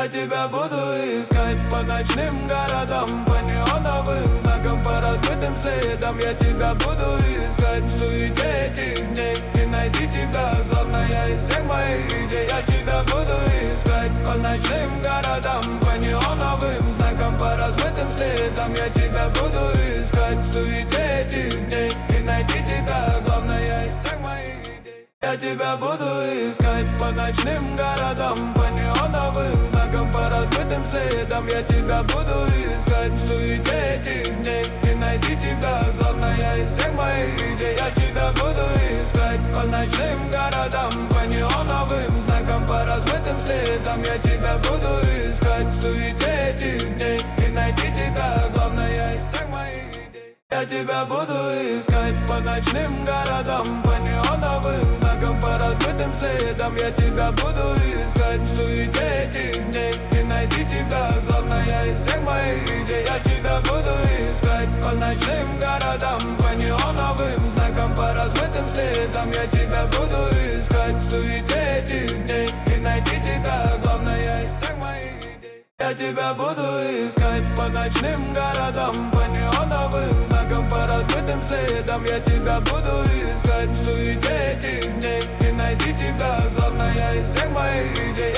Я тебя буду искать по ночным городам, по неоновым знакам, по разбитым следам. Я тебя буду искать в суете этих дней и найти тебя, главное из всех моих идей. Я тебя буду искать по ночным городам, по неоновым знакам, по разбитым следам. Я тебя буду искать в суете этих дней и найти тебя, главное из всех моих идей. Я тебя буду искать по ночным городам, по неоновым знакам, по разбитым следам. Я тебя буду искать в суете этих дней и найти тебя, главное из всех моих идей. Я тебя буду искать по ночным городам, по неоновым знакам, по разбитым следам. Я тебя буду искать в суете этих дней и найти тебя, главное из всех моих идей. Я тебя буду искать по ночным городам, по неоновым знакам, по разбитым следам. Я тебя буду искать в суете этих дней и найти тебя, главное из всех моих идей. Я тебя буду искать по ночным городам, по неоновым знакам, по разбитым следам. Я тебя буду искать в суете этих дней и найти тебя, главное из всех моих идей. Я тебя буду искать по ночным городам, по неоновым знакам, по разбитым следам. Я тебя буду искать в суете этих дней и найти тебя, главное из всех моих идей.